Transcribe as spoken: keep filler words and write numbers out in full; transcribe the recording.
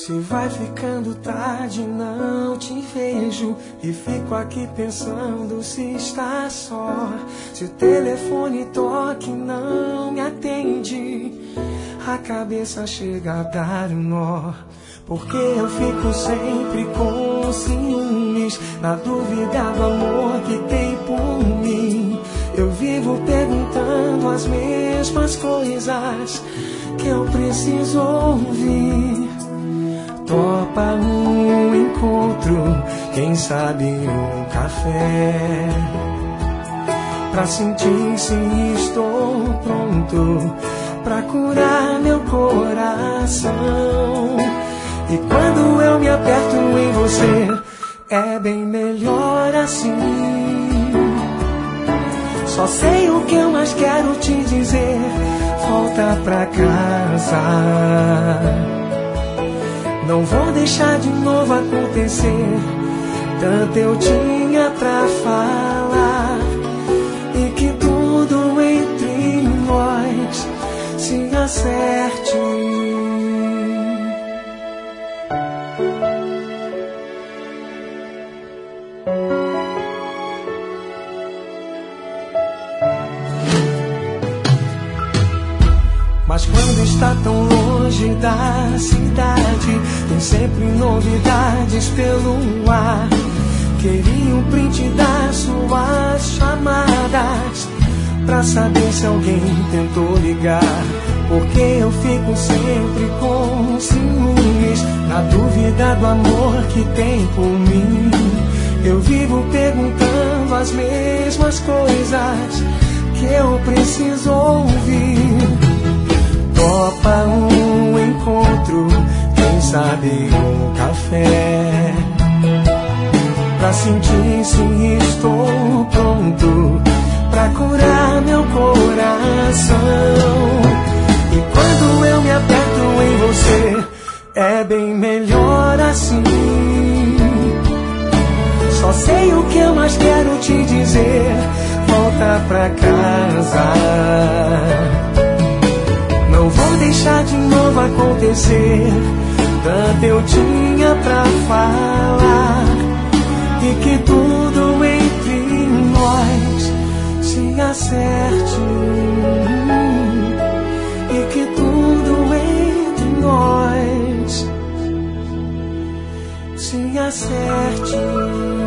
Se vai ficando tarde, não te vejo e fico aqui pensando se está só. Se o telefone toca e não me atende, a cabeça chega a dar um nó. Porque eu fico sempre com ciúmes, na dúvida do amor que tem por mim. Eu vivo perguntando as mesmas coisas que eu preciso ouvir. Topa um encontro, quem sabe um café, pra sentir se estou pronto pra curar meu coração. E quando eu me aperto em você, é bem melhor assim. Só sei o que eu mais quero te dizer, volta pra casa. Não vou deixar de novo acontecer, tanto eu tinha pra falar. E que tudo entre nós se acerte. Mas quando está tão longe da cidade, tem sempre novidades pelo ar. Queria um print das suas chamadas, pra saber se alguém tentou ligar. Porque eu fico sempre com ciúmes, na dúvida do amor que tem por mim. Eu vivo perguntando as mesmas coisas que eu preciso ouvir. Topa um encontro, quem sabe um café, pra sentir se estou pronto pra curar meu coração. E quando eu me aperto em você, é bem melhor assim. Só sei o que eu mais quero te dizer, volta pra casa. Não vou deixar de novo acontecer, tanto eu tinha pra falar. E que tudo entre nós se acerte. E que tudo entre nós se acerte.